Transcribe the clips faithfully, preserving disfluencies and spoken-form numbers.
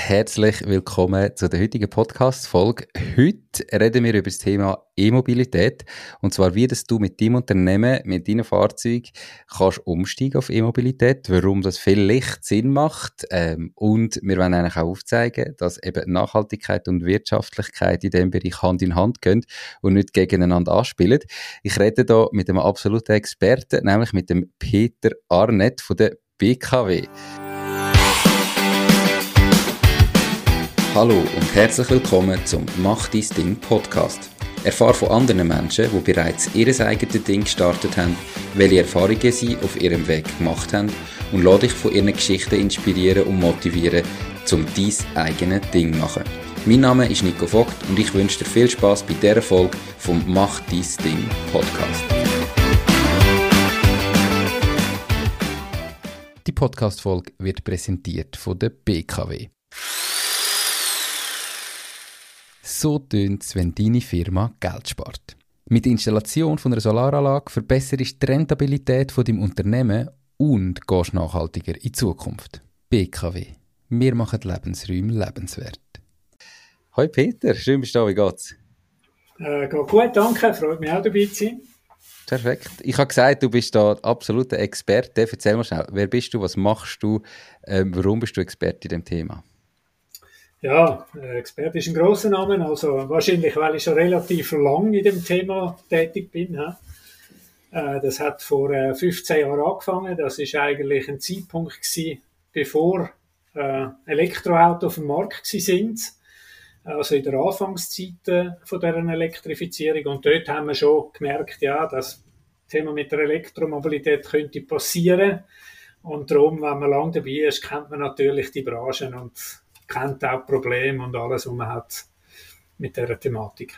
Herzlich willkommen zu der heutigen Podcast-Folge. Heute reden wir über das Thema E-Mobilität. Und zwar, wie dass du mit deinem Unternehmen, mit deinem Fahrzeug kannst umsteigen auf E-Mobilität, warum das vielleicht Sinn macht. Ähm, und wir wollen eigentlich auch aufzeigen, dass eben Nachhaltigkeit und Wirtschaftlichkeit in diesem Bereich Hand in Hand gehen und nicht gegeneinander anspielen. Ich rede hier mit einem absoluten Experten, nämlich mit dem Peter Arnett von der B K W. Hallo und herzlich willkommen zum Mach dein Ding Podcast. Erfahre von anderen Menschen, die bereits ihr eigenes Ding gestartet haben, welche Erfahrungen sie auf ihrem Weg gemacht haben und lass dich von ihren Geschichten inspirieren und motivieren, um dein eigenes Ding zu machen. Mein Name ist Nico Vogt und ich wünsche dir viel Spass bei dieser Folge vom Mach dein Ding Podcast. Die Podcast-Folge wird präsentiert von der B K W. So tönt es, wenn deine Firma Geld spart. Mit der Installation von einer Solaranlage verbesserst du die Rentabilität von deinem Unternehmen und gehst nachhaltiger in die Zukunft. B K W. Wir machen Lebensräume lebenswert. Hoi Peter, schön bist du da, wie geht's? Äh, geht gut, danke, freut mich auch dabei zu sein. Perfekt. Ich habe gesagt, du bist da absoluter Experte. Erzähl mal schnell, wer bist du, was machst du, ähm, warum bist du Experte in dem Thema? Ja, Experte ist ein grosser Name, also wahrscheinlich, weil ich schon relativ lang in dem Thema tätig bin. Äh, das hat vor äh, fünfzehn Jahren angefangen. Das ist eigentlich ein Zeitpunkt gewesen, bevor äh, Elektroautos auf dem Markt sind. Also in der Anfangszeit äh, von deren Elektrifizierung. Und dort haben wir schon gemerkt, ja, das Thema mit der Elektromobilität könnte passieren. Und darum, wenn man lange dabei ist, kennt man natürlich die Branchen und kennt auch Probleme und alles, was man hat mit dieser Thematik.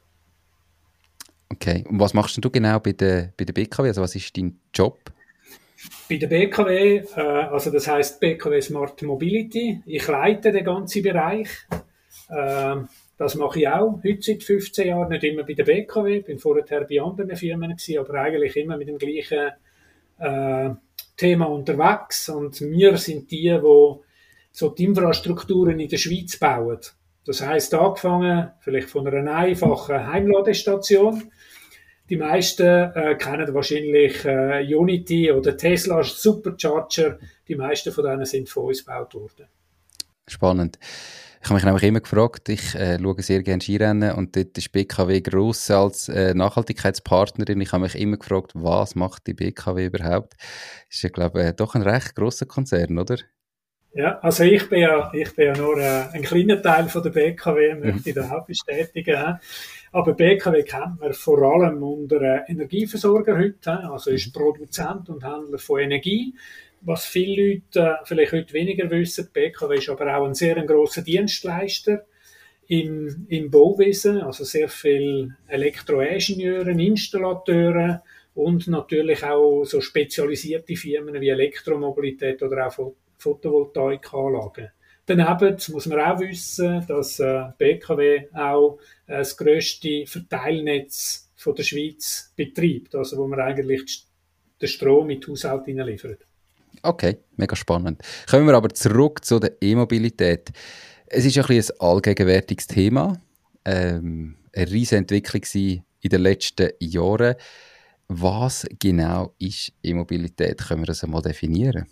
Okay, und was machst du genau bei der, bei der B K W? Also was ist dein Job? Bei der B K W, äh, also das heisst B K W Smart Mobility. Ich leite den ganzen Bereich. Äh, das mache ich auch heute seit fünfzehn Jahren, nicht immer bei der B K W. Ich bin vorher bei anderen Firmen gewesen, aber eigentlich immer mit dem gleichen äh, Thema unterwegs. Und wir sind die, die so die Infrastrukturen in der Schweiz bauen. Das heisst, angefangen vielleicht von einer einfachen Heimladestation. Die meisten äh, kennen wahrscheinlich äh, Unity oder Tesla Supercharger. Die meisten von denen sind von uns gebaut worden. Spannend. Ich habe mich nämlich immer gefragt, ich äh, schaue sehr gerne Skirennen und dort ist B K W gross als äh, Nachhaltigkeitspartnerin. Ich habe mich immer gefragt, was macht die B K W überhaupt? Ist ja, glaube ich, doch ein recht grosser Konzern, oder? Ja, also ich bin ja, ich bin ja nur äh, ein kleiner Teil von der B K W, möchte ich da auch bestätigen. Aber B K W kennt man vor allem unter äh, Energieversorger heute, also ist Produzent und Händler von Energie. Was viele Leute äh, vielleicht heute weniger wissen, B K W ist aber auch ein sehr ein grosser Dienstleister im, im Bauwesen, also sehr viele Elektroingenieure, Installateure und natürlich auch so spezialisierte Firmen wie Elektromobilität oder auch Photovoltaikanlagen. Daneben muss man auch wissen, dass äh, B K W auch äh, das grösste Verteilnetz von der Schweiz betreibt, also wo man eigentlich den Strom in die Haushalte liefert. Okay, mega spannend. Kommen wir aber zurück zu der E-Mobilität. Es ist ein bisschen ein allgegenwärtiges Thema, ähm, eine riesige Entwicklung in den letzten Jahren. Was genau ist E-Mobilität? Können wir das einmal definieren?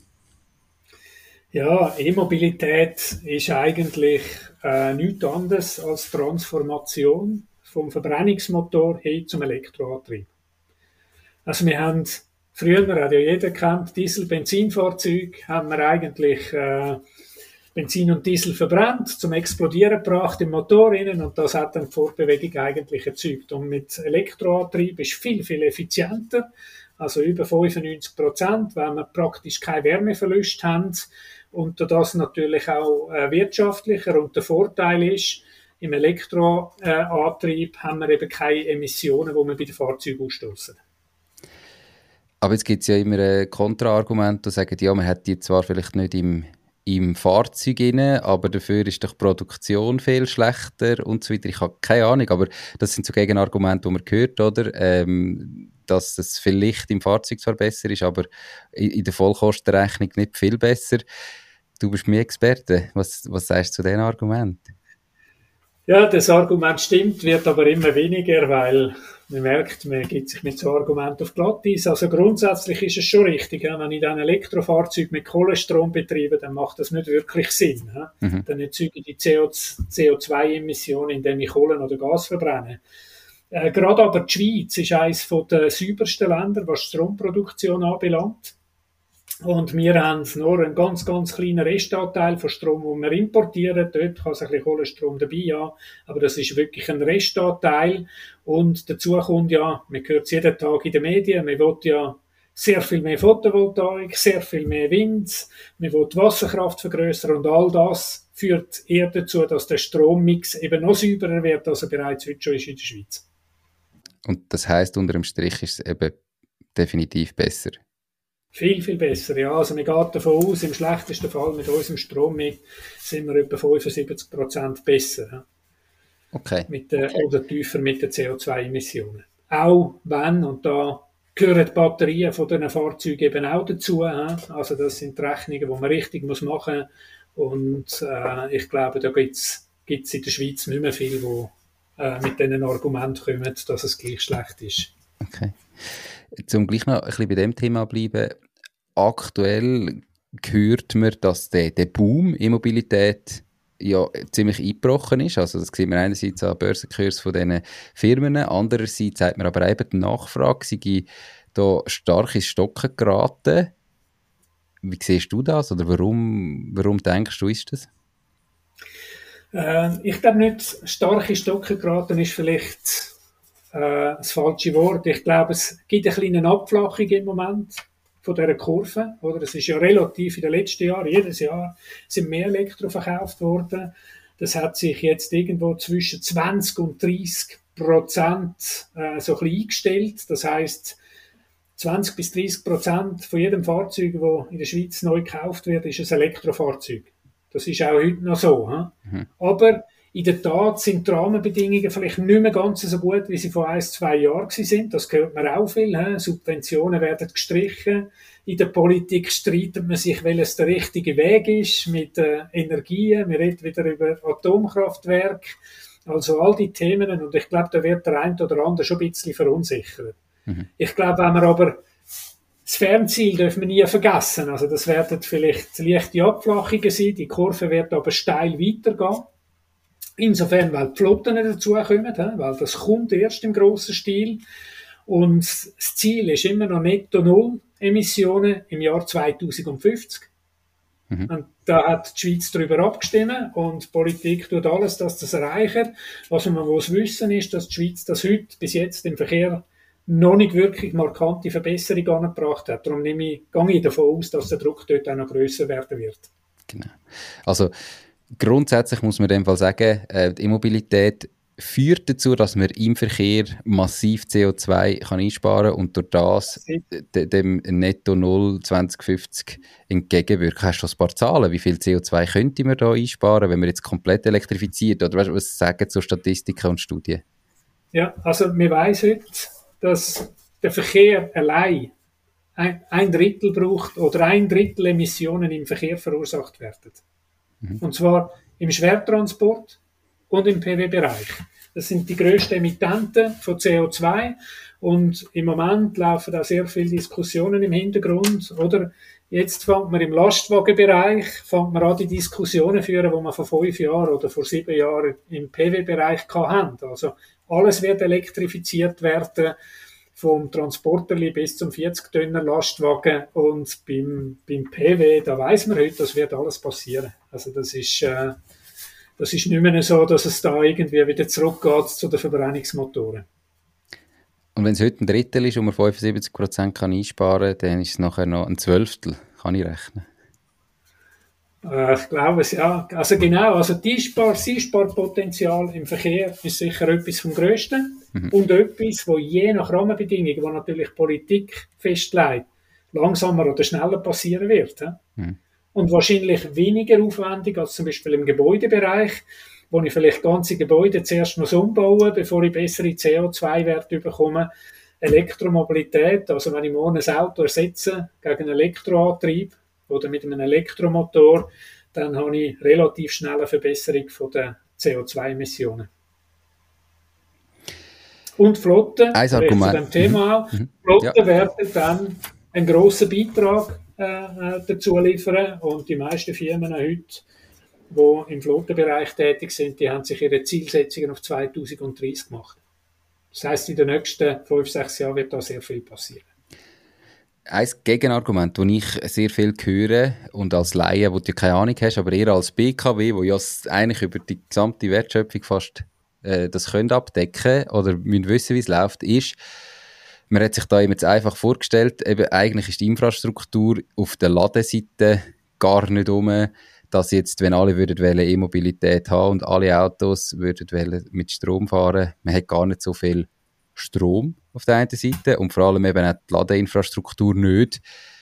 Ja, E-Mobilität ist eigentlich äh, nichts anderes als Transformation vom Verbrennungsmotor hin zum Elektroantrieb. Also wir haben, früher hat ja jeder kennt, Diesel-Benzinfahrzeug, haben wir eigentlich äh, Benzin und Diesel verbrannt, zum Explodieren gebracht im Motor innen und das hat dann die Fortbewegung eigentlich erzeugt. Und mit Elektroantrieb ist viel, viel effizienter, also über fünfundneunzig Prozent, wenn wir praktisch keine Wärmeverlust haben. Und das natürlich auch äh, wirtschaftlicher. Und der Vorteil ist, im Elektroantrieb äh, haben wir eben keine Emissionen, die wir bei den Fahrzeugen ausstoßen. Aber jetzt gibt es ja immer ein Kontraargument, die sagen, ja, man hat die zwar vielleicht nicht im, im Fahrzeug rein, aber dafür ist doch die Produktion viel schlechter und so weiter. Ich habe keine Ahnung, aber das sind so Gegenargumente, die man hört, oder? Ähm, dass es vielleicht im Fahrzeug zwar besser ist, aber in, in der Vollkostenrechnung nicht viel besser. du bist mein Experte. Was, was sagst du zu diesem Argument? Ja, das Argument stimmt, wird aber immer weniger, weil man merkt, man gibt sich mit so Argumenten auf Glatteis. Also grundsätzlich ist es schon richtig, ja, wenn ich dann ein Elektrofahrzeug mit Kohlestrom betreibe, dann macht das nicht wirklich Sinn. Ja. Mhm. Dann erzeuge ich die C O zwei Emissionen, indem ich Kohle oder Gas verbrenne. Äh, gerade aber die Schweiz ist eines der saubersten Länder, was Stromproduktion anbelangt. Und wir haben nur einen ganz, ganz kleinen Restanteil von Strom, den wir importieren. Dort kann es ein bisschen Kohlestrom dabei haben, aber das ist wirklich ein Restanteil. Und dazu kommt ja, man hört es jeden Tag in den Medien, man will ja sehr viel mehr Photovoltaik, sehr viel mehr Wind, man will die Wasserkraft vergrößern und all das führt eher dazu, dass der Strommix eben noch sauberer wird, als er bereits heute schon ist in der Schweiz. Und das heisst, unter dem Strich ist es eben definitiv besser. Viel, viel besser, ja. Also man geht davon aus, im schlechtesten Fall mit unserem Strom sind wir etwa fünfundsiebzig Prozent besser. Ja. Okay. Mit der, okay. Oder tiefer mit den C O zwei Emissionen. Auch wenn, und da gehören die Batterien von diesen Fahrzeugen eben auch dazu. Ja. Also das sind die Rechnungen, die man richtig muss machen muss. Und äh, ich glaube, da gibt es in der Schweiz nicht mehr viel, die äh, mit diesen Argumenten kommen, dass es gleich schlecht ist. Okay. Zum gleich noch ein bisschen bei dem Thema bleiben. Aktuell hört man, dass der, der Boom in Mobilität ja ziemlich eingebrochen ist. Also das sieht man einerseits an Börsenkurs von diesen Firmen, andererseits sagt man aber eben, die Nachfrage sei da stark ins Stocken geraten. Wie siehst du das? Oder warum, warum denkst du, ist das? Äh, ich glaube nicht, stark ins Stocken geraten ist vielleicht äh, das falsche Wort. Ich glaube, es gibt eine kleine Abflachung im Moment von dieser Kurve. Oder? Es ist ja relativ in den letzten Jahren, jedes Jahr sind mehr Elektro verkauft worden. Das hat sich jetzt irgendwo zwischen zwanzig und dreißig Prozent äh, so ein bisschen eingestellt. Das heisst, zwanzig bis dreißig Prozent von jedem Fahrzeug, das in der Schweiz neu gekauft wird, ist ein Elektrofahrzeug. Das ist auch heute noch so. Mhm. Aber in der Tat sind die Rahmenbedingungen vielleicht nicht mehr ganz so gut, wie sie vor ein, zwei Jahren sind. Das hört man auch viel. He? Subventionen werden gestrichen. In der Politik streitet man sich, welches der richtige Weg ist mit äh, Energien. Wir reden wieder über Atomkraftwerke. Also all die Themen. Und ich glaube, da wird der eine oder andere schon ein bisschen verunsichert. Mhm. Ich glaube, wenn man aber das Fernziel dürfen wir nie vergessen. Also das werden vielleicht leichte Abflachungen sein. Die Kurve wird aber steil weitergehen. Insofern, weil die Flotten dazukommen, weil das kommt erst im grossen Stil. Und das Ziel ist immer noch netto null Emissionen im Jahr zweitausendfünfzig. Mhm. Und da hat die Schweiz darüber abgestimmt und die Politik tut alles, dass das erreicht. Was man muss wissen ist, dass die Schweiz das heute bis jetzt im Verkehr noch nicht wirklich markante Verbesserung angebracht hat. Darum nehme ich, gehe ich davon aus, dass der Druck dort auch noch grösser werden wird. Genau. Also grundsätzlich muss man in dem Fall sagen, äh, die E-Mobilität führt dazu, dass man im Verkehr massiv C O zwei kann einsparen kann und durch das de, dem Netto Null zweitausendfünfzig entgegenwirken. Hast du ein paar Zahlen? Wie viel C O zwei könnte man da einsparen, wenn man jetzt komplett elektrifiziert? Oder weißt, was sagen so Statistiken und Studien? Ja, also man weiss heute, dass der Verkehr allein ein, ein Drittel braucht oder ein Drittel Emissionen im Verkehr verursacht werden. Mhm. Und zwar im Schwertransport und im P W-Bereich. Das sind die grössten Emittenten von C O zwei und im Moment laufen da sehr viele Diskussionen im Hintergrund. Oder jetzt fängt man im Lastwagenbereich fängt man an, die Diskussionen führen, die man vor fünf Jahren oder vor sieben Jahren im P W-Bereich hatten. Also alles wird elektrifiziert werden, vom Transporterli bis zum vierzig Tonner Lastwagen und beim, beim P W, da weiss man heute, das wird alles passieren. Also das ist, äh, das ist nicht mehr so, dass es da irgendwie wieder zurückgeht zu den Verbrennungsmotoren. Und wenn es heute ein Drittel ist und man fünfundsiebzig Prozent kann einsparen kann, dann ist es nachher noch ein Zwölftel, kann ich rechnen? Äh, ich glaube es, ja. Also genau, also die Einspar- das Einsparpotenzial im Verkehr ist sicher etwas vom Grössten. Mhm. Und etwas, wo je nach Rahmenbedingungen, wo natürlich die Politik festlegt, langsamer oder schneller passieren wird. Mhm. Und wahrscheinlich weniger aufwendig als zum Beispiel im Gebäudebereich, wo ich vielleicht ganze Gebäude zuerst muss umbauen, bevor ich bessere C O zwei Werte bekomme. Elektromobilität, also wenn ich morgen ein Auto ersetze gegen einen Elektroantrieb oder mit einem Elektromotor, dann habe ich relativ schnell eine Verbesserung von der C O zwei Emissionen. Und Flotten, Ein zu Argument. dem Thema auch, Mhm. Flotten Ja. werden dann einen grossen Beitrag äh, dazu liefern und die meisten Firmen heute, die im Flottenbereich tätig sind, die haben sich ihre Zielsetzungen auf zweitausenddreißig gemacht. Das heisst, in den nächsten fünf, sechs Jahren wird da sehr viel passieren. Ein Gegenargument, das ich sehr viel höre, und als Laie, wo du keine Ahnung hast, aber eher als B K W, wo ja eigentlich über die gesamte Wertschöpfung fast äh, das können abdecken oder müssen wissen, wie es läuft, ist, man hat sich da eben jetzt einfach vorgestellt, eben eigentlich ist die Infrastruktur auf der Ladeseite gar nicht um, dass jetzt, wenn alle würden wollen, E-Mobilität haben und alle Autos würden wollen mit Strom fahren, man hat gar nicht so viel Strom auf der einen Seite und vor allem eben auch die Ladeinfrastruktur nicht.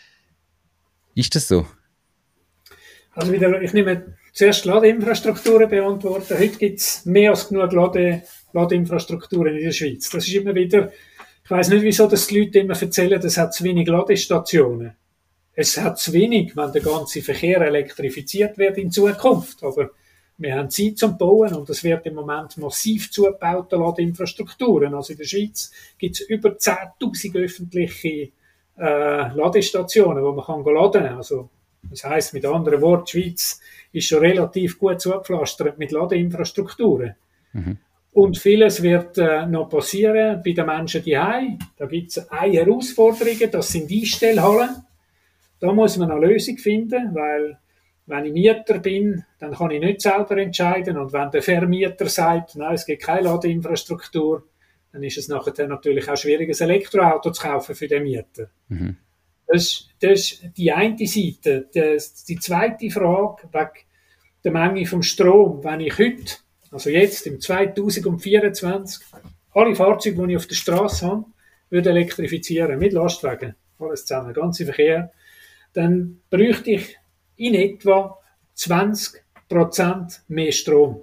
Ist das so? Also wieder, ich nehme zuerst Ladeinfrastrukturen beantworten. Heute gibt es mehr als genug Lade, Ladeinfrastrukturen in der Schweiz. Das ist immer wieder, ich weiss nicht, wieso das die Leute immer erzählen, es hat zu wenig Ladestationen. Es hat zu wenig, wenn der ganze Verkehr elektrifiziert wird in Zukunft. Aber wir haben Zeit zum Bauen und es wird im Moment massiv zugebaute Ladeinfrastrukturen. Also in der Schweiz gibt es über zehntausend öffentliche äh, Ladestationen, wo man kann laden kann. Also, das heisst mit anderen Worten, die Schweiz ist schon relativ gut zugepflastert mit Ladeinfrastrukturen. Mhm. Und vieles wird äh, noch passieren bei den Menschen daheim. Da gibt es eine Herausforderung, das sind Einstellhallen. Da muss man eine Lösung finden, weil wenn ich Mieter bin, dann kann ich nicht selber entscheiden. Und wenn der Vermieter sagt, nein, es gibt keine Ladeinfrastruktur, dann ist es nachher natürlich auch schwierig, ein Elektroauto zu kaufen für den Mieter. Mhm. Das, das ist die eine Seite. Das, die zweite Frage wegen der Menge vom Strom. Wenn ich heute, also jetzt im zweitausendvierundzwanzig, alle Fahrzeuge, die ich auf der Straße habe, würde elektrifizieren, mit Lastwagen, alles zusammen, ganze Verkehr, dann bräuchte ich in etwa zwanzig Prozent mehr Strom.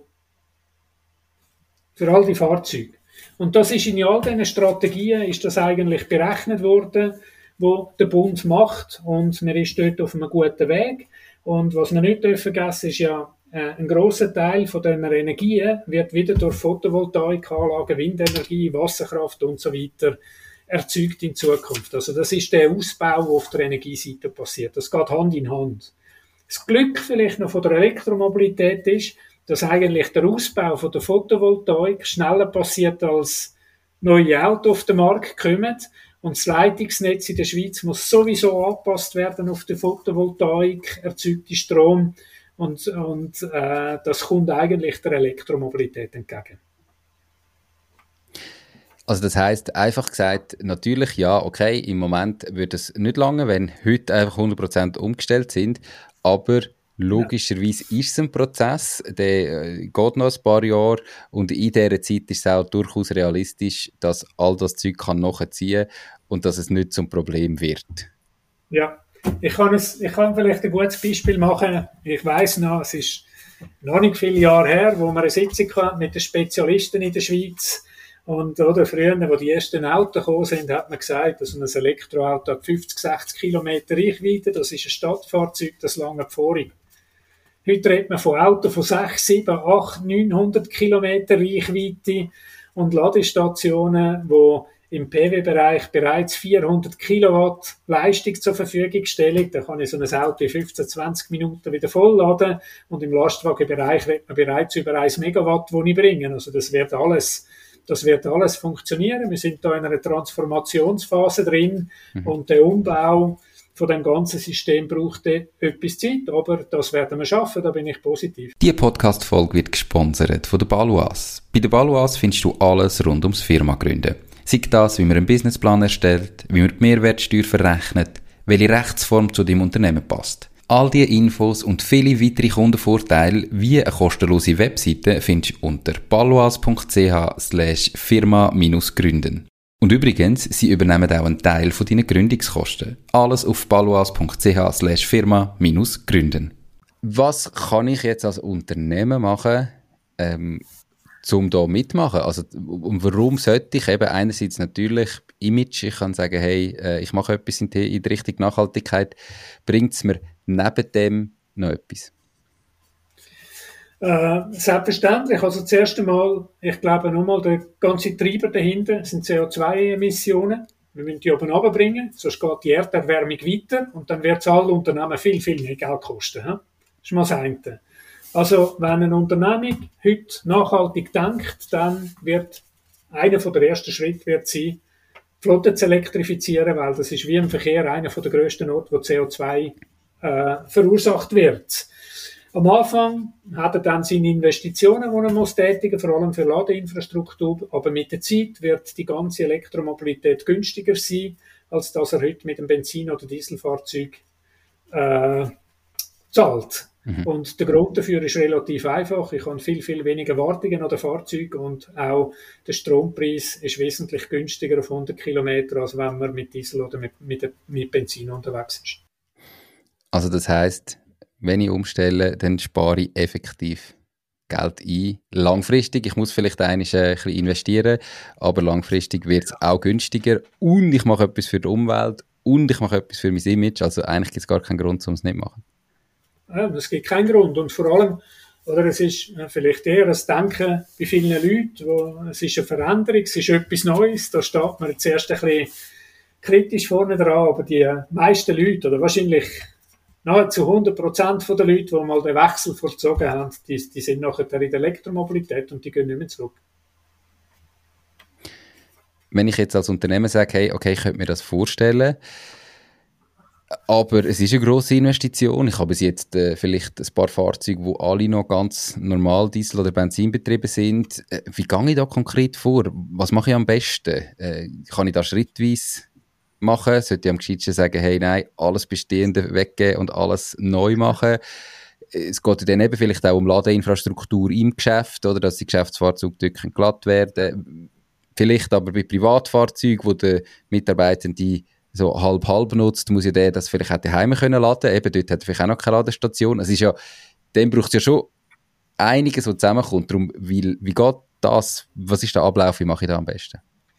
Für all die Fahrzeuge. Und das ist in all diesen Strategien ist das eigentlich berechnet worden, wo der Bund macht. Und man ist dort auf einem guten Weg. Und was man nicht vergessen ist ja, ein grosser Teil von dieser Energien wird wieder durch Photovoltaikanlagen, Windenergie, Wasserkraft und so weiter erzeugt in Zukunft. Also das ist der Ausbau, der auf der Energieseite passiert. Das geht Hand in Hand. Das Glück vielleicht noch von der Elektromobilität ist, dass eigentlich der Ausbau von der Photovoltaik schneller passiert, als neue Autos auf den Markt kommen. Und das Leitungsnetz in der Schweiz muss sowieso angepasst werden auf den Photovoltaik erzeugten Strom. Und, und äh, das kommt eigentlich der Elektromobilität entgegen. Also das heisst, einfach gesagt, natürlich ja, okay, im Moment würde es nicht lange, wenn heute einfach hundert Prozent umgestellt sind, aber logischerweise ja. Ist es ein Prozess, der äh, geht noch ein paar Jahre und in dieser Zeit ist es auch durchaus realistisch, dass all das Zeug kann nachziehen und dass es nicht zum Problem wird. Ja, ich kann, es, ich kann vielleicht ein gutes Beispiel machen. Ich weiss noch, es ist noch nicht viele Jahre her, wo wir eine Sitzung hatten mit den Spezialisten in der Schweiz. Und oder, früher, wo die ersten Autos gekommen sind, hat man gesagt, dass ein Elektroauto hat fünfzig, sechzig Kilometer Reichweite, das ist ein Stadtfahrzeug, das lange vorig. Heute redet man von Autos von sechs, sieben, acht, neunhundert Kilometer Reichweite und Ladestationen, die im P W-Bereich bereits vierhundert Kilowatt Leistung zur Verfügung stellen. Da kann ich so ein Auto in fünfzehn, zwanzig Minuten wieder vollladen und im Lastwagenbereich redet man bereits über ein Megawatt, das ich bringe. Also das wird alles Das wird alles funktionieren. Wir sind da in einer Transformationsphase drin mhm. und der Umbau von dem ganzen System braucht etwas Zeit, aber das werden wir schaffen, da bin ich positiv. Diese Podcast-Folge wird gesponsert von der Baloise. Bei der Baloise findest du alles rund ums Firma-Gründen. Sei das, wie man einen Businessplan erstellt, wie man die Mehrwertsteuer verrechnet, welche Rechtsform zu deinem Unternehmen passt. All diese Infos und viele weitere Kundenvorteile wie eine kostenlose Webseite findest du unter baloise.ch slash firma-gründen. Und übrigens, sie übernehmen auch einen Teil von deinen Gründungskosten. Alles auf baloise.ch slash firma-gründen. Was kann ich jetzt als Unternehmen machen, ähm, um da mitmachen? Also, und warum sollte ich eben einerseits natürlich Image, ich kann sagen, hey, äh, ich mache etwas in die, in die Richtung Nachhaltigkeit, bringt es mir neben dem noch etwas? Äh, selbstverständlich. Also zuerst einmal, ich glaube nochmal, der ganze Treiber dahinter sind C O zwei Emissionen. Wir müssen die oben runterbringen, sonst geht die Erderwärmung weiter und dann wird es alle Unternehmen viel, viel mehr Geld kosten. He? Das ist mal das eine. Also, wenn eine Unternehmung heute nachhaltig denkt, dann wird einer der ersten Schritte wird sein, die Flotte zu elektrifizieren, weil das ist wie im Verkehr einer der grössten Orte, wo C O zwei äh, verursacht wird. Am Anfang hat er dann seine Investitionen, die er muss tätigen, vor allem für Ladeinfrastruktur. Aber mit der Zeit wird die ganze Elektromobilität günstiger sein, als dass er heute mit dem Benzin- oder Dieselfahrzeug äh, zahlt. Mhm. Und der Grund dafür ist relativ einfach. Ich habe viel, viel weniger Wartungen an den Fahrzeugen und auch der Strompreis ist wesentlich günstiger auf hundert Kilometer, als wenn man mit Diesel oder mit, mit, mit Benzin unterwegs ist. Also das heisst, wenn ich umstelle, dann spare ich effektiv Geld ein. Langfristig, ich muss vielleicht einmal ein bisschen investieren, aber langfristig wird es auch günstiger und ich mache etwas für die Umwelt und ich mache etwas für mein Image. Also eigentlich gibt es gar keinen Grund, um es nicht zu machen. Ja, es gibt keinen Grund und vor allem, oder es ist vielleicht eher das Denken bei vielen Leuten, wo es ist eine Veränderung, es ist etwas Neues, da steht man zuerst ein bisschen kritisch vorne dran, aber die meisten Leute, oder wahrscheinlich nahezu hundert Prozent der Leute, die mal den Wechsel vollzogen haben, die, die sind nachher in der Elektromobilität und die gehen nicht mehr zurück. Wenn ich jetzt als Unternehmen sage, hey, okay, ich könnte mir das vorstellen, aber es ist eine grosse Investition. Ich habe bis jetzt äh, vielleicht ein paar Fahrzeuge, die alle noch ganz normal Diesel- oder Benzin betrieben sind. Äh, wie gehe ich da konkret vor? Was mache ich am besten? Äh, kann ich da schrittweise machen? Sollte ich am gescheitsten sagen, hey, nein, alles Bestehende weggeben und alles neu machen? Es geht dann eben vielleicht auch um Ladeinfrastruktur im Geschäft, oder, dass die Geschäftsfahrzeuge dort glatt werden können. Vielleicht aber bei Privatfahrzeugen, wo der Mitarbeitende so halb-halb nutzt, muss ja der das vielleicht auch daheim können laden. Eben dort hat er vielleicht auch noch keine Ladestation. Es ist ja, dann braucht es ja schon einiges, was zusammenkommt. Darum, wie, wie geht das? Was ist der Ablauf? Wie mache ich das am besten?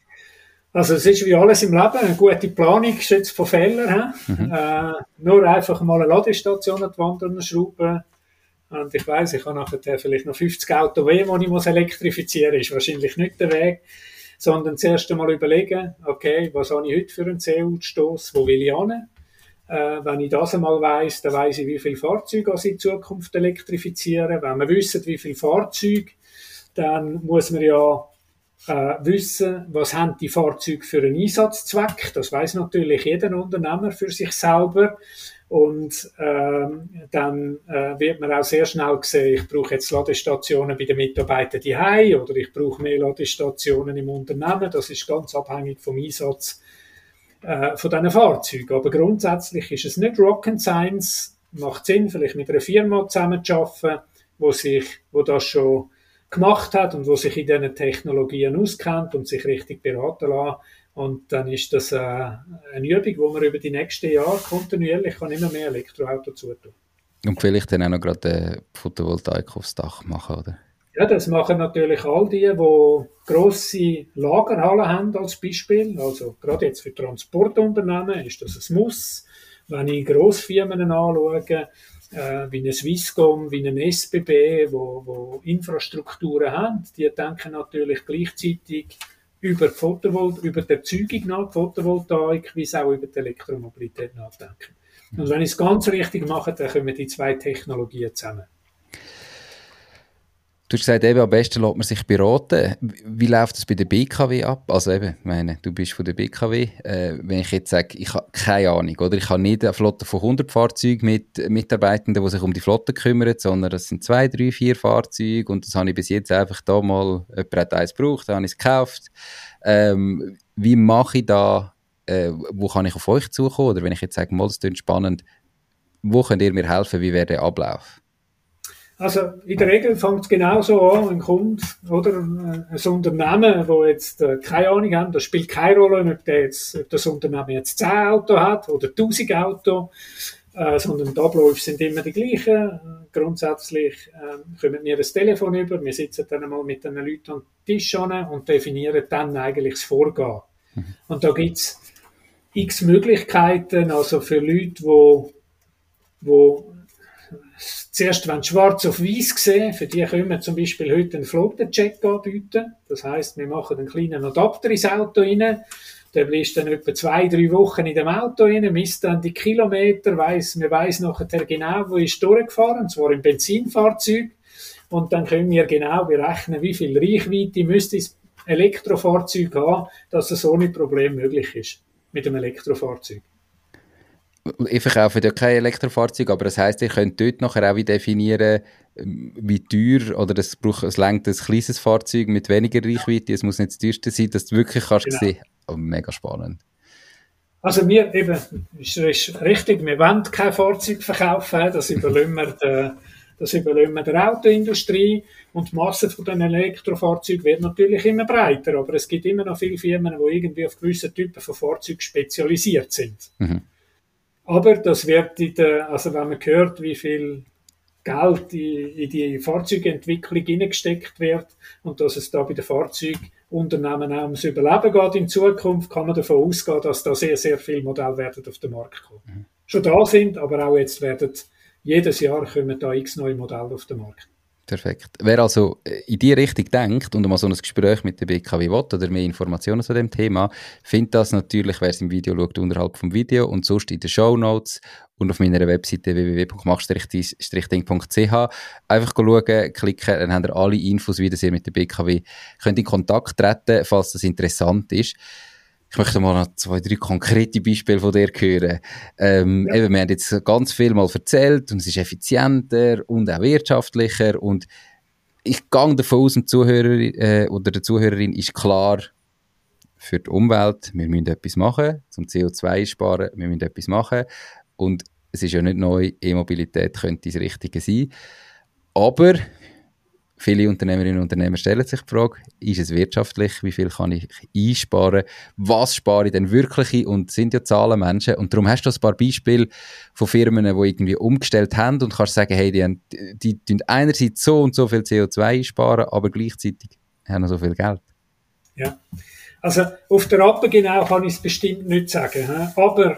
Also es ist wie alles im Leben, eine gute Planung schützt vor Fehlern. Mhm. Äh, nur einfach mal eine Ladestation an die Wand schrauben. Und ich weiss, ich habe nachher vielleicht noch fünfzig Auto weh, die ich muss elektrifizieren muss. Ist wahrscheinlich nicht der Weg. Sondern zuerst einmal überlegen, okay, was habe ich heute für einen C O-Ausstoß, wo will ich hin? Äh, wenn ich das einmal weiss, dann weiss ich, wie viele Fahrzeuge ich in Zukunft elektrifizieren. Wenn wir wissen, wie viele Fahrzeuge, dann muss man ja äh, wissen, was haben die Fahrzeuge für einen Einsatzzweck. Das weiss natürlich jeder Unternehmer für sich selber. Und ähm, dann äh, wird man auch sehr schnell sehen, ich brauche jetzt Ladestationen bei den Mitarbeitern daheim oder ich brauche mehr Ladestationen im Unternehmen. Das ist ganz abhängig vom Einsatz äh, von diesen Fahrzeugen. Aber grundsätzlich ist es nicht Rocket Science. Macht Sinn, vielleicht mit einer Firma zusammenzuarbeiten, wo sich, wo das schon gemacht hat und wo sich in diesen Technologien auskennt und sich richtig beraten lässt. Und dann ist das äh, eine Übung, die man über die nächsten Jahre kontinuierlich kann immer mehr Elektroautos zutun. Und vielleicht dann auch noch gerade eine Photovoltaik aufs Dach machen, oder? Ja, das machen natürlich all die, die grosse Lagerhallen haben als Beispiel. Also gerade jetzt für Transportunternehmen ist das ein Muss. Wenn ich Grossfirmen anschaue, äh, wie eine Swisscom, wie eine S B B, wo, wo Infrastrukturen haben, die denken natürlich gleichzeitig über die, Photovol- über die Erzeugung nach, die Photovoltaik, wie es auch über die Elektromobilität nachdenken. Und wenn ich es ganz richtig mache, dann kommen die zwei Technologien zusammen. Du hast gesagt, eben, am besten lässt man sich beraten. Wie läuft das bei der B K W ab? Also eben, ich meine, du bist von der B K W. Äh, wenn ich jetzt sage, ich habe keine Ahnung, oder? Ich habe nicht eine Flotte von hundert Fahrzeugen mit Mitarbeitenden, die sich um die Flotte kümmern, sondern das sind zwei, drei, vier Fahrzeuge und das habe ich bis jetzt einfach da mal, jemand hat eins gebraucht, da habe ich es gekauft. Ähm, wie mache ich da, äh, wo kann ich auf euch zukommen? Oder wenn ich jetzt sage, mal, das klingt spannend, wo könnt ihr mir helfen? Wie wäre der Ablauf? Also in der Regel fängt es genauso an, ein Kunde oder ein Unternehmen, das jetzt äh, keine Ahnung hat, das spielt keine Rolle, ob, der jetzt, ob das Unternehmen jetzt zehn Autos hat oder tausend Autos, äh, sondern die Abläufe sind immer die gleichen. Grundsätzlich äh, kommen wir das Telefon über, wir sitzen dann einmal mit den Leuten am Tisch an und definieren dann eigentlich das Vorgehen. Mhm. Und da gibt es x Möglichkeiten, also für Leute, die, die zuerst wenn schwarz auf weiß sehen, für die können wir zum Beispiel heute einen Flottencheck anbieten. Das heisst, wir machen einen kleinen Adapter ins Auto rein, der bleibt dann etwa zwei, drei Wochen in dem Auto rein, misst dann die Kilometer, weiss, man weiss nachher genau, wo ist durchgefahren, und zwar im Benzinfahrzeug. Und dann können wir genau berechnen, wie viel Reichweite müsste das Elektrofahrzeug haben, dass es ohne Problem möglich ist mit dem Elektrofahrzeug. Ich verkaufe ja kein Elektrofahrzeug, aber das heisst, ihr könnt dort nachher auch wie definieren, wie teuer, oder es braucht, es reicht ein kleines Fahrzeug mit weniger Reichweite, es muss nicht das teuerste sein, dass du wirklich kannst genau. sehen. Oh, mega spannend. Also wir eben, ist, ist richtig, wir wollen kein Fahrzeug verkaufen, das überlassen wir der, das überlassen wir der Autoindustrie, und die Masse von den Elektrofahrzeugen wird natürlich immer breiter, aber es gibt immer noch viele Firmen, die irgendwie auf gewisse Typen von Fahrzeugen spezialisiert sind. Mhm. Aber das wird in der, also wenn man hört, wie viel Geld in, in die Fahrzeugentwicklung hineingesteckt wird und dass es da bei den Fahrzeugunternehmen auch ums Überleben geht in Zukunft, kann man davon ausgehen, dass da sehr, sehr viele Modelle werden auf den Markt kommen. Mhm. Schon da sind, aber auch jetzt werden jedes Jahr kommen da x neue Modelle auf den Markt. Perfekt. Wer also in die Richtung denkt und mal so ein Gespräch mit der B K W will oder mehr Informationen zu dem Thema, findet das natürlich, wer es im Video schaut, unterhalb vom Video und sonst in den Shownotes und auf meiner Webseite w w w punkt mach ding punkt c h. Einfach schauen, klicken, dann habt ihr alle Infos, wie ihr mit der B K W könnt in Kontakt treten, falls das interessant ist. Ich möchte mal noch zwei, drei konkrete Beispiele von dir hören. Ähm, ja. Eben, wir haben jetzt ganz viel mal erzählt und es ist effizienter und auch wirtschaftlicher und ich gehe davon aus, dem Zuhörer äh, oder der Zuhörerin ist klar, für die Umwelt, wir müssen etwas machen, zum C O zwei sparen, wir müssen etwas machen und es ist ja nicht neu, E-Mobilität könnte das Richtige sein, aber viele Unternehmerinnen und Unternehmer stellen sich die Frage, ist es wirtschaftlich, wie viel kann ich einsparen, was spare ich denn wirklich und sind ja Zahlenmenschen und darum hast du ein paar Beispiele von Firmen, die irgendwie umgestellt haben und kannst sagen, hey, die, haben, die tun einerseits so und so viel C O zwei einsparen, aber gleichzeitig haben noch so viel Geld. Ja, also auf der Rappe genau kann ich es bestimmt nicht sagen, aber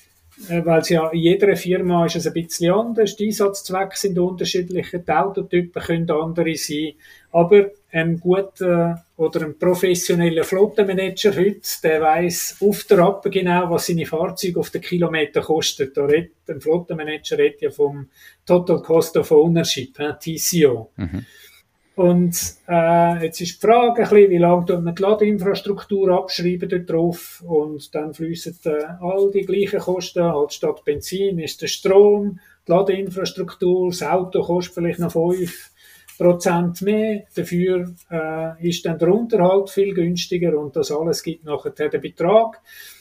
weil es ja in jeder Firma ist es ein bisschen anders, die Einsatzzwecke sind unterschiedlich, die Autotypen können andere sein, aber ein guter oder ein professioneller Flottenmanager heute, der weiss auf der Rappe genau, was seine Fahrzeuge auf den Kilometer kosten. Da redet, ein Flottenmanager redet ja vom Total Cost of Ownership, T C O. Mhm. Und äh, jetzt ist die Frage ein bisschen, wie lange tut man die Ladeinfrastruktur abschreiben dort drauf und dann fließen äh, all die gleichen Kosten, halt statt Benzin ist der Strom, die Ladeinfrastruktur, das Auto kostet vielleicht noch fünf Prozent mehr, dafür äh, ist dann der Unterhalt viel günstiger und das alles gibt nachher den Betrag.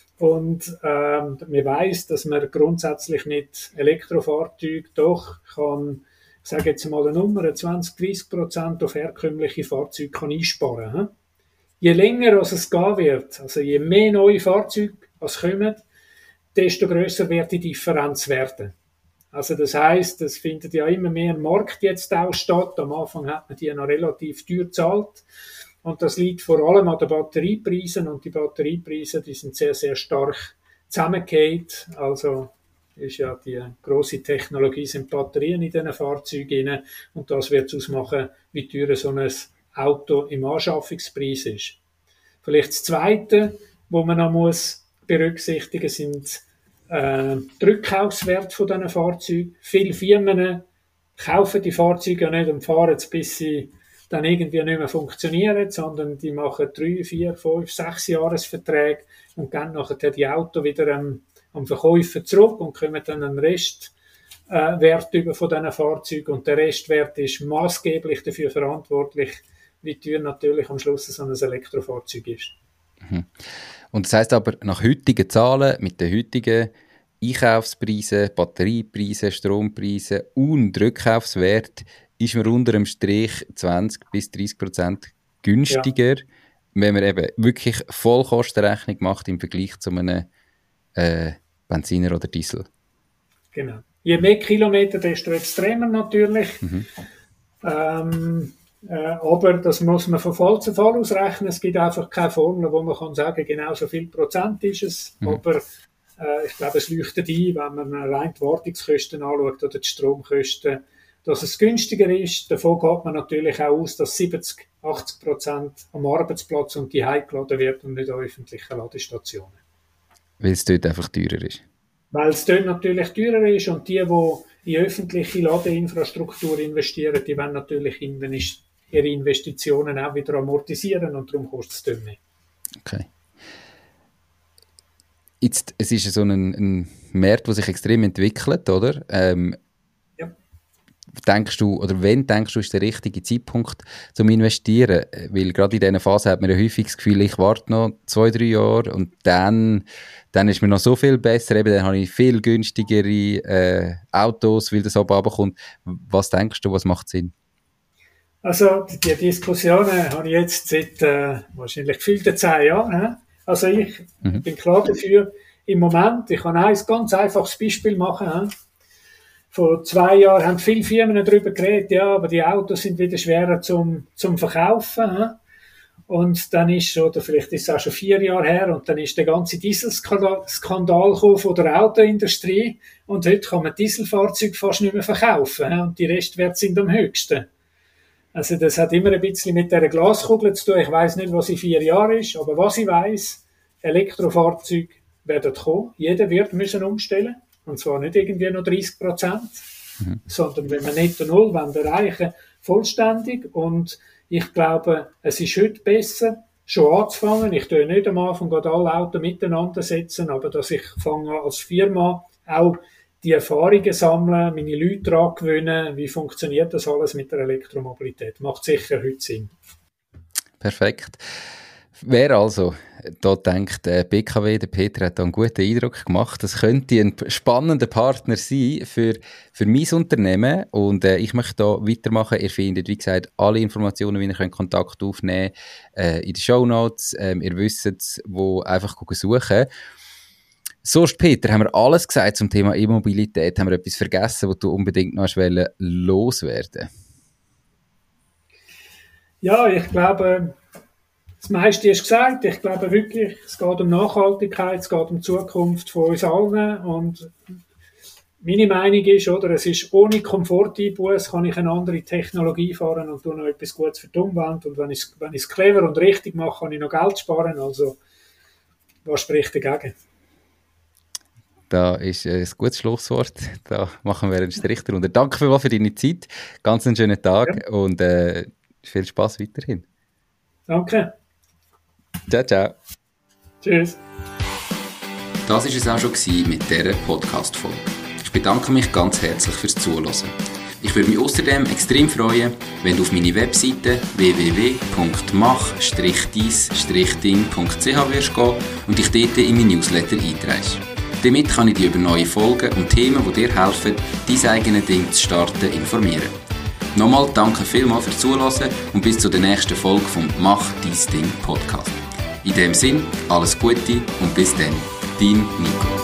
Und äh, man weiss, dass man grundsätzlich mit Elektrofahrzeugen doch kann, ich sage jetzt mal eine Nummer, zwanzig bis dreißig Prozent auf herkömmliche Fahrzeuge kann einsparen kann. Je länger als es gehen wird, also je mehr neue Fahrzeuge es kommen, desto grösser wird die Differenz werden. Also das heisst, es findet ja immer mehr im Markt jetzt auch statt. Am Anfang hat man die noch relativ teuer gezahlt. Und das liegt vor allem an den Batteriepreisen. Und die Batteriepreise, die sind sehr, sehr stark zusammengefallen. Also ist ja die grosse Technologie, sind Batterien in diesen Fahrzeugen. Und das wird ausmachen, wie teuer so ein Auto im Anschaffungspreis ist. Vielleicht das Zweite, wo man noch muss berücksichtigen muss, sind äh, die Rückkaufswerte von diesen Fahrzeugen. Viele Firmen kaufen die Fahrzeuge ja nicht und fahren es, bis sie dann irgendwie nicht mehr funktionieren, sondern die machen drei, vier, fünf, sechs Jahresverträge und geben nachher die Auto wieder am, am Verkäufer zurück und kommen dann einen Restwert äh, über von diesen Fahrzeugen. Und der Restwert ist maßgeblich dafür verantwortlich, wie teuer natürlich am Schluss so ein Elektrofahrzeug ist. Mhm. Und das heisst aber, nach heutigen Zahlen, mit den heutigen Einkaufspreisen, Batteriepreisen, Strompreisen und Rückkaufswert, ist man unter dem Strich zwanzig bis dreißig Prozent günstiger, ja, wenn man eben wirklich Vollkostenrechnung macht im Vergleich zu einem äh, Benziner oder Diesel. Genau. Je mehr Kilometer, desto extremer natürlich. Mhm. Ähm, äh, aber das muss man von Fall zu Fall ausrechnen. Es gibt einfach keine Formel, wo man kann sagen, genau so viel Prozent ist es. Mhm. Aber Äh, ich glaube, es leuchtet ein, wenn man allein die Wartungskosten anschaut oder die Stromkosten, dass es günstiger ist. Davon geht man natürlich auch aus, dass siebzig, achtzig Prozent am Arbeitsplatz und die Heim geladen wird und nicht an öffentlichen Ladestationen. Weil es dort einfach teurer ist. Weil es dort natürlich teurer ist und die, die in öffentliche Ladeinfrastruktur investieren, die wollen natürlich ihre Investitionen auch wieder amortisieren und darum kostet es dort mehr. Okay. Jetzt, es ist so ein, ein Markt, der sich extrem entwickelt, oder? Ähm, ja. Denkst du, oder wenn denkst du, ist der richtige Zeitpunkt zum Investieren? Weil gerade in dieser Phase hat man ja häufig das Gefühl, ich warte noch zwei, drei Jahre und dann, dann ist mir noch so viel besser, eben dann habe ich viel günstigere äh, Autos, weil das oben runterkommt. Was denkst du, was macht Sinn? Also die Diskussionen habe ich jetzt seit äh, wahrscheinlich gefühlten zehn Jahren. He? Also ich mhm. bin klar dafür, im Moment, ich kann ein ganz einfaches Beispiel machen. He? Vor zwei Jahren haben viele Firmen darüber geredet, ja, aber die Autos sind wieder schwerer zum, zum Verkaufen. He? Und dann ist, oder vielleicht ist es auch schon vier Jahre her, und dann ist der ganze Dieselskandal gekommen von der Autoindustrie. Und heute kann man Dieselfahrzeuge fast nicht mehr verkaufen. He? Und die Restwerte sind am höchsten. Also das hat immer ein bisschen mit dieser Glaskugel zu tun. Ich weiss nicht, was in vier Jahren ist, aber was ich weiss, Elektrofahrzeuge werden kommen. Jeder wird müssen umstellen. Und zwar nicht irgendwie noch dreißig Prozent, mhm. sondern wenn wir netto null erreichen, vollständig. Und ich glaube, es ist heute besser, schon anzufangen. Ich tue nicht am Anfang alle Autos miteinander setzen, aber dass ich fange als Firma auch die Erfahrungen sammeln, meine Leute daran gewöhnen, wie funktioniert das alles mit der Elektromobilität. Macht sicher heute Sinn. Perfekt. Wer also da denkt, äh, B K W, der Peter hat da einen guten Eindruck gemacht, das könnte ein spannender Partner sein für, für mein Unternehmen, und äh, ich möchte da weitermachen. Ihr findet, wie gesagt, alle Informationen, wie ihr könnt Kontakt aufnehmen könnt, äh, in den Shownotes. Ähm, ihr wisst, wo einfach suchen. Sonst, Peter, haben wir alles gesagt zum Thema E-Mobilität. Haben wir etwas vergessen, was du unbedingt noch loswerden? Ja, ich glaube, das meiste ist gesagt. Ich glaube wirklich, es geht um Nachhaltigkeit, es geht um die Zukunft von uns allen. Und meine Meinung ist, oder, es ist ohne Komforteinbuß kann ich eine andere Technologie fahren und tue noch etwas Gutes für die Umwelt. Und wenn ich es wenn clever und richtig mache, kann ich noch Geld sparen. Also, was spricht dagegen? Da ist ein gutes Schlusswort. Da machen wir einen Strich drunter. Danke vielmals für deine Zeit. Ganz einen schönen Tag, ja. Und äh, viel Spaß weiterhin. Danke. Ciao, ciao. Tschüss. Das war es auch schon mit dieser Podcast-Folge. Ich bedanke mich ganz herzlich fürs Zuhören. Ich würde mich außerdem extrem freuen, wenn du auf meine Webseite w w w punkt mach deis ding punkt c h wirst gehen und dich dort in mein Newsletter einträgst. Damit kann ich dich über neue Folgen und Themen, die dir helfen, dein eigenes Ding zu starten, informieren. Nochmal danke vielmals fürs Zuhören und bis zur nächsten Folge vom Mach dein Ding Podcast. In dem Sinn, alles Gute und bis dann, dein Nico.